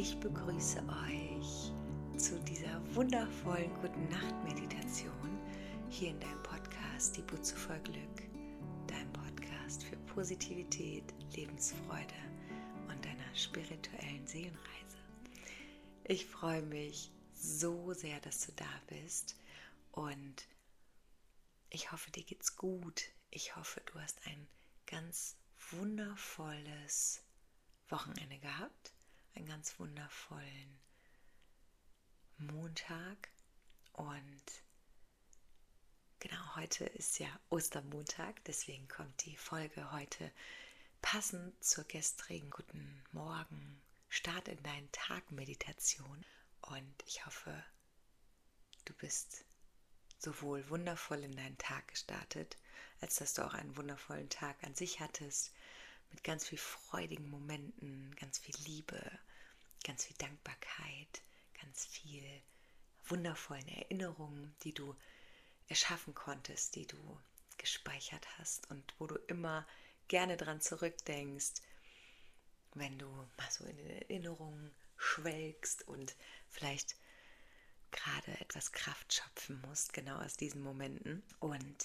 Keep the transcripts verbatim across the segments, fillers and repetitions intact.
Ich begrüße euch zu dieser wundervollen Gute-Nacht-Meditation hier in deinem Podcast Die Butze voll Glück, dein Podcast für Positivität, Lebensfreude und deiner spirituellen Seelenreise. Ich freue mich so sehr, dass du da bist und ich hoffe, dir geht's gut. Ich hoffe, du hast ein ganz wundervolles Wochenende gehabt, einen ganz wundervollen Montag und genau, heute ist ja Ostermontag, deswegen kommt die Folge heute passend zur gestrigen Guten Morgen, Start in deinen Tag Meditation und ich hoffe, du bist sowohl wundervoll in deinen Tag gestartet, als dass du auch einen wundervollen Tag an sich hattest, mit ganz viel freudigen Momenten, ganz viel Liebe, ganz viel Dankbarkeit, ganz viel wundervollen Erinnerungen, die du erschaffen konntest, die du gespeichert hast und wo du immer gerne dran zurückdenkst, wenn du mal so in den Erinnerungen schwelgst und vielleicht gerade etwas Kraft schöpfen musst, genau aus diesen Momenten. Und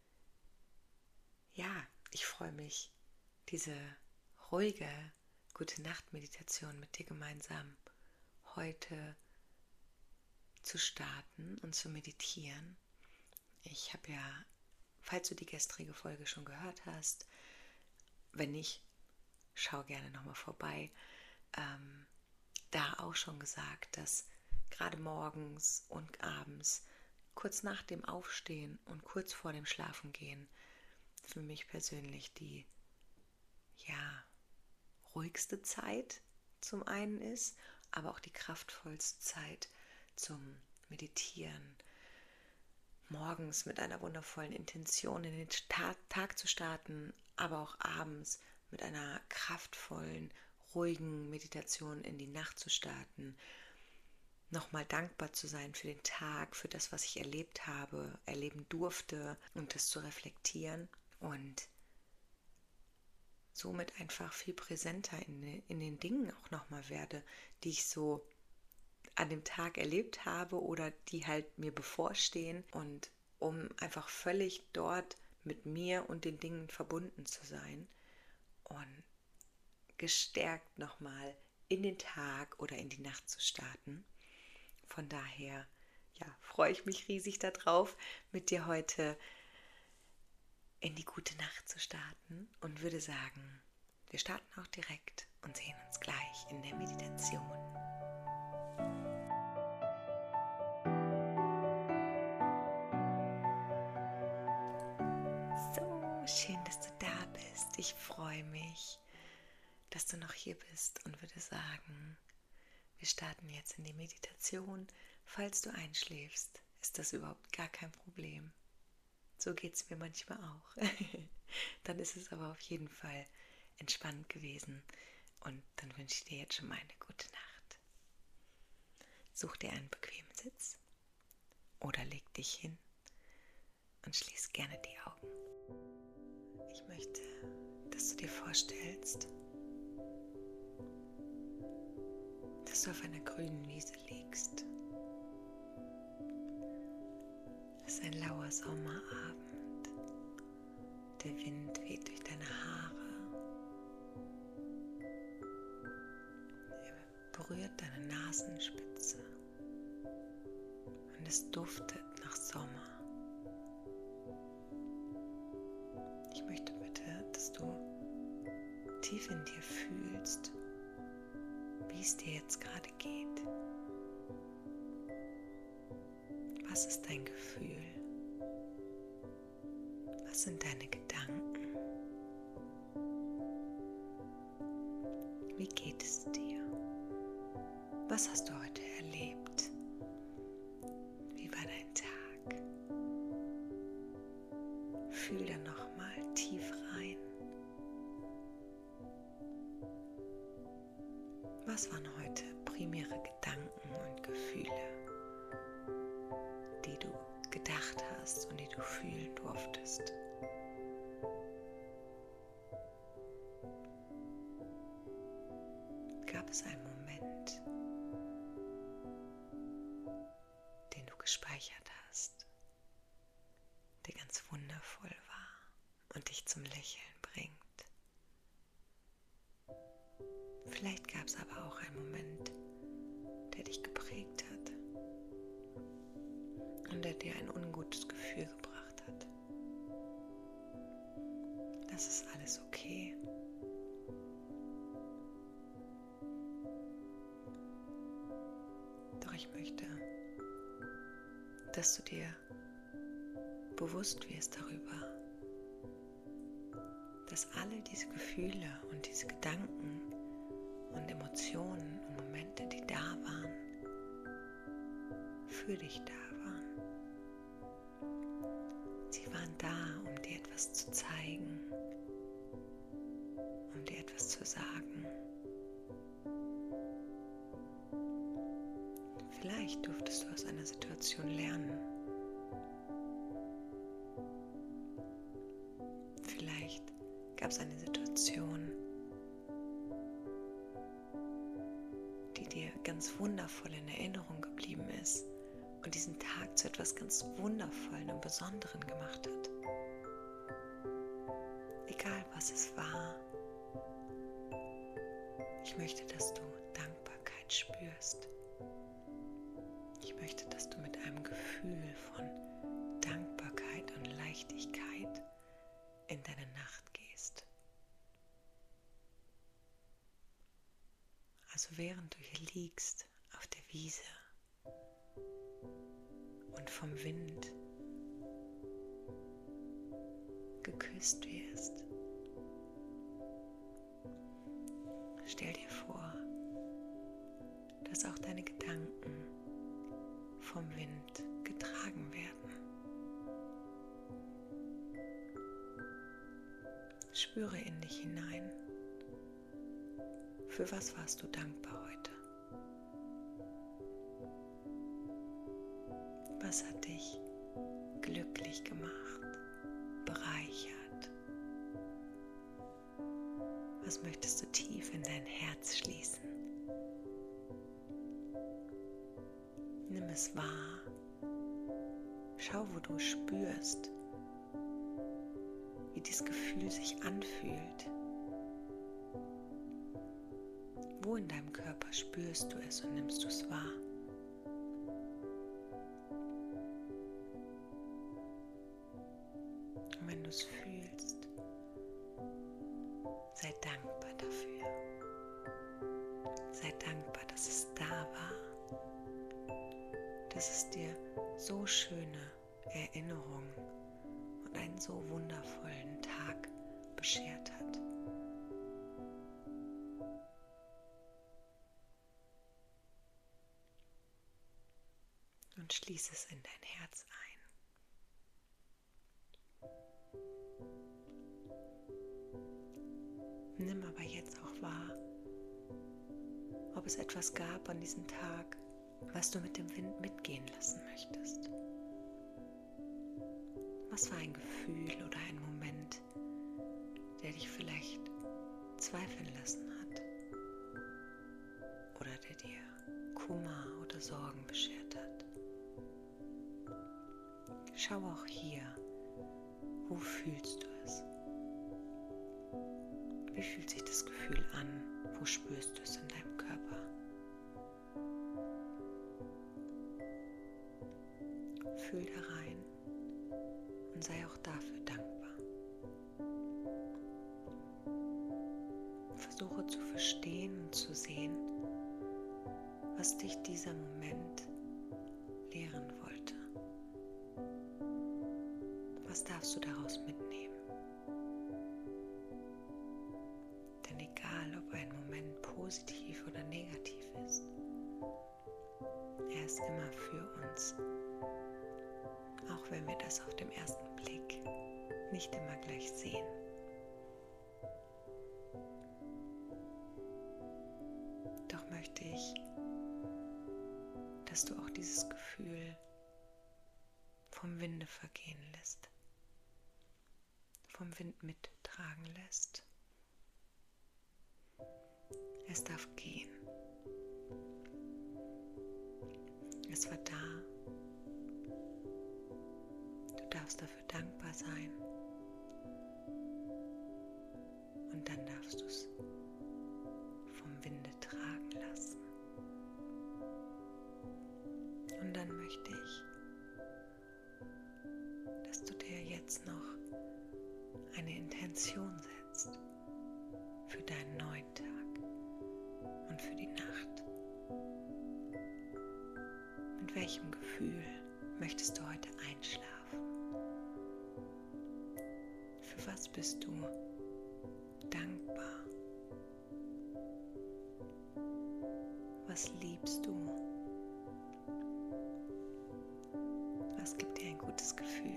ja, ich freue mich, diese ruhige Gute-Nacht-Meditation mit dir gemeinsam heute zu starten und zu meditieren. Ich habe ja, falls du die gestrige Folge schon gehört hast, wenn nicht, schau gerne nochmal vorbei, ähm, da auch schon gesagt, dass gerade morgens und abends, kurz nach dem Aufstehen und kurz vor dem Schlafengehen, für mich persönlich die ja, ruhigste Zeit zum einen ist, aber auch die kraftvollste Zeit zum Meditieren. Morgens mit einer wundervollen Intention in den Tag zu starten, aber auch abends mit einer kraftvollen, ruhigen Meditation in die Nacht zu starten. Nochmal dankbar zu sein für den Tag, für das, was ich erlebt habe, erleben durfte und das zu reflektieren und somit einfach viel präsenter in, in den Dingen auch nochmal werde, die ich so an dem Tag erlebt habe oder die halt mir bevorstehen und um einfach völlig dort mit mir und den Dingen verbunden zu sein und gestärkt nochmal in den Tag oder in die Nacht zu starten. Von daher, ja, freue ich mich riesig darauf, mit dir heute in die gute Nacht zu starten und würde sagen, wir starten auch direkt und sehen uns gleich in der Meditation. So, schön, dass du da bist. Ich freue mich, dass du noch hier bist und würde sagen, wir starten jetzt in die Meditation. Falls du einschläfst, ist das überhaupt gar kein Problem. So geht es mir manchmal auch. Dann ist es aber auf jeden Fall entspannt gewesen und dann wünsche ich dir jetzt schon mal eine gute Nacht. Such dir einen bequemen Sitz oder leg dich hin und schließ gerne die Augen. Ich möchte, dass du dir vorstellst, dass du auf einer grünen Wiese liegst. Es ist ein lauer Sommerabend. Der Wind weht durch deine Haare. Er berührt deine Nasenspitze. Und es duftet nach Sommer. Ich möchte bitte, dass du tief in dir fühlst, wie es dir jetzt gerade geht. Was ist dein Gefühl? Was sind deine Gedanken? Wie geht es dir? Was hast du heute erlebt? Wie war dein Tag? Fühl da nochmal tief rein. Was waren heute primäre Gedanken und Gefühle, die du gedacht hast und die du fühlen durftest? Gab es einen Moment, Moment, den du gespeichert hast, der ganz wundervoll war und dich zum Lächeln bringt. Vielleicht gab es aber auch einen Moment, der dich geprägt hat und der dir ein ungutes Gefühl gebracht hat. Das ist alles okay. Doch ich möchte, dass du dir bewusst wirst darüber, dass alle diese Gefühle und diese Gedanken und Emotionen und Momente, die da waren, für dich da waren. Sie waren da, um dir etwas zu zeigen, um dir etwas zu sagen. Vielleicht durftest du aus einer Situation lernen. Vielleicht gab es eine Situation, die dir ganz wundervoll in Erinnerung geblieben ist und diesen Tag zu etwas ganz Wundervollen und Besonderem gemacht hat. Egal was es war, ich möchte, dass du Dankbarkeit spürst. Ich möchte, dass du mit einem Gefühl von Dankbarkeit und Leichtigkeit in deine Nacht gehst. Also während du hier liegst auf der Wiese und vom Wind geküsst wirst, stell dir vor, dass auch deine Gedanken vom Wind getragen werden. Spüre in dich hinein. Für was warst du dankbar heute? Was hat dich glücklich gemacht, bereichert? Was möchtest du tief in dein Herz schließen? Nimm es wahr. Schau, wo du spürst, wie dieses Gefühl sich anfühlt. Wo in deinem Körper spürst du es und nimmst du es wahr? Und wenn du es fühlst, sei dankbar dafür. Sei dankbar, dass es da war, dass es dir so schöne Erinnerungen und einen so wundervollen Tag beschert hat. Und schließ es in dein Herz ein. Nimm aber jetzt auch wahr, ob es etwas gab an diesem Tag, was du mit dem Wind mitgehen lassen möchtest. Was war ein Gefühl oder ein Moment, der dich vielleicht zweifeln lassen hat oder der dir Kummer oder Sorgen beschert hat? Schau auch hier, wo fühlst du es? Wie fühlt sich das Gefühl an? Wo spürst du es in deinem Körper? Fühl da rein und sei auch dafür dankbar. Versuche zu verstehen und zu sehen, was dich dieser Moment lehren wollte. Was darfst du daraus mitnehmen? Denn egal, ob ein Moment positiv oder negativ ist, er ist immer für uns. Auch wenn wir das auf den ersten Blick nicht immer gleich sehen. Doch möchte ich, dass du auch dieses Gefühl vom Winde vergehen lässt, vom Wind mittragen lässt. Es darf gehen. Alles war da. Du darfst dafür dankbar sein. Und dann darfst du es vom Winde tragen lassen. Und dann möchte ich, dass du dir jetzt noch eine Intention setzt für deinen neuen Tag und für die Nacht. Mit welchem Gefühl möchtest du heute einschlafen? Für was bist du dankbar? Was liebst du? Was gibt dir ein gutes Gefühl?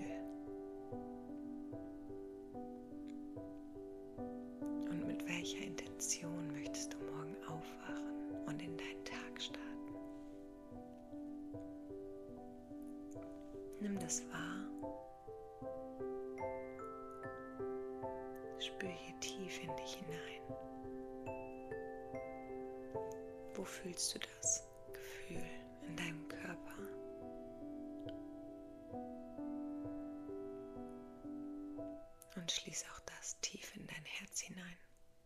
Und mit welcher Intention möchtest du morgen aufwachen und in deinen Tag starten? Nimm das wahr. Spür hier tief in dich hinein. Wo fühlst du das Gefühl in deinem Körper? Und schließ auch das tief in dein Herz hinein.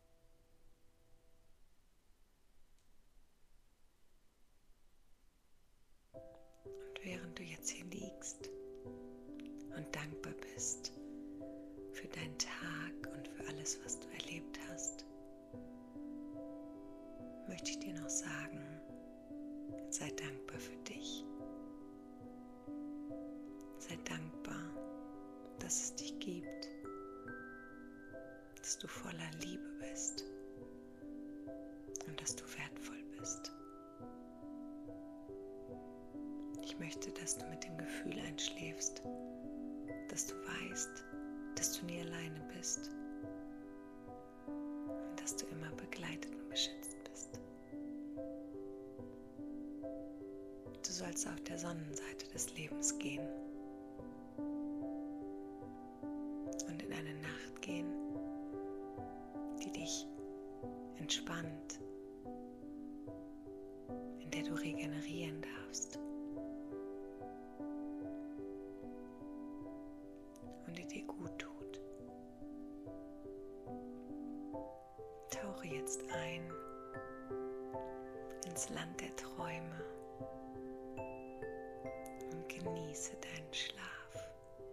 Und während du jetzt hier liegst und dankbar bist für deinen Tag und für alles, was du erlebt hast, möchte ich dir noch sagen, sei dankbar für dich. Sei dankbar, dass es dich gibt, dass du voller Liebe bist und dass du wertvoll bist. Ich möchte, dass du mit dem Gefühl einschläfst, dass du weißt, dass du nie alleine bist und dass du immer begleitet und beschützt bist. Du sollst auf der Sonnenseite des Lebens gehen und in eine Nacht gehen, die dich entspannt, in der du regenerieren darfst und die dir gut tut. Tauche jetzt ein ins Land der Träume und genieße deinen Schlaf.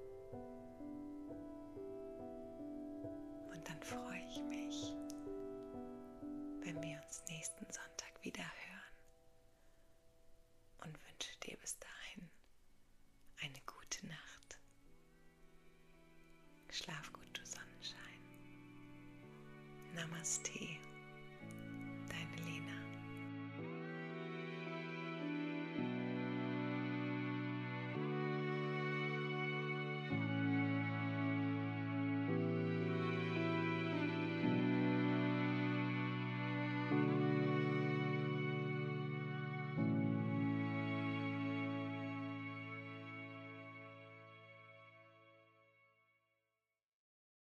Und dann freue ich mich, wenn wir uns nächsten Sonntag wieder hören und wünsche dir bis dahin eine gute Nacht. Schlaf gut, du Sonnenschein. Namaste.